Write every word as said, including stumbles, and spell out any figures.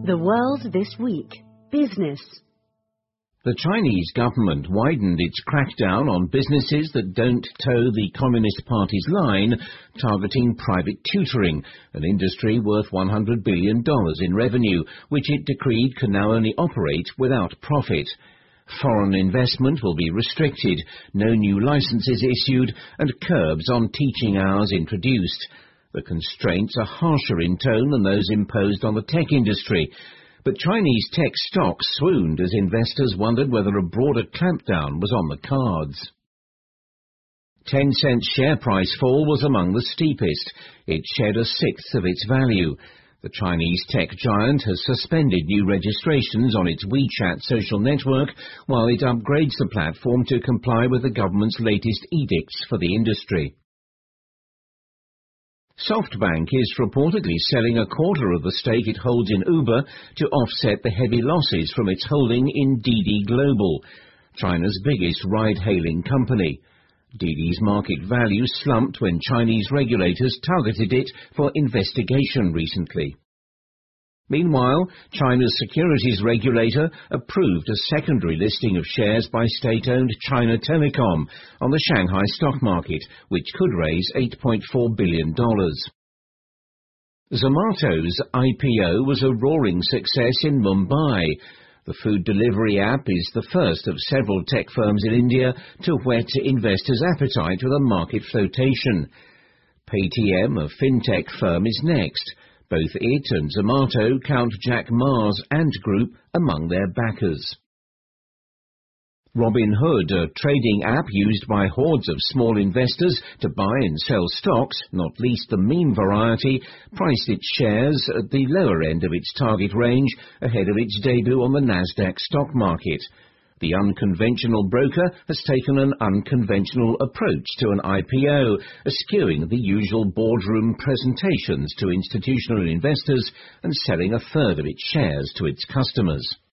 The World This Week. Business. The Chinese government widened its crackdown on businesses that don't toe the Communist Party's line, targeting private tutoring, an industry worth one hundred billion dollars in revenue, which it decreed can now only operate without profit. Foreign investment will be restricted, no new licenses issued, and curbs on teaching hours introduced. The constraints are harsher in tone than those imposed on the tech industry. But Chinese tech stocks swooned as investors wondered whether a broader clampdown was on the cards. Tencent's share price fall was among the steepest. It shed a sixth of its value. The Chinese tech giant has suspended new registrations on its WeChat social network while it upgrades the platform to comply with the government's latest edicts for the industry. SoftBank is reportedly selling a quarter of the stake it holds in Uber to offset the heavy losses from its holding in Didi Global, China's biggest ride-hailing company. Didi's market value slumped when Chinese regulators targeted it for investigation recently. Meanwhile, China's securities regulator approved a secondary listing of shares by state-owned China Telecom on the Shanghai stock market, which could raise eight point four billion dollars. Zomato's I P O was a roaring success in Mumbai. The food delivery app is the first of several tech firms in India to whet investors' appetite with a market flotation. Paytm, a fintech firm, is next. Both it and Zomato count Jack Ma's Ant Group among their backers. Robinhood, a trading app used by hordes of small investors to buy and sell stocks, not least the meme variety, priced its shares at the lower end of its target range ahead of its debut on the Nasdaq stock market. The unconventional broker has taken an unconventional approach to an I P O, eschewing the usual boardroom presentations to institutional investors and selling a third of its shares to its customers.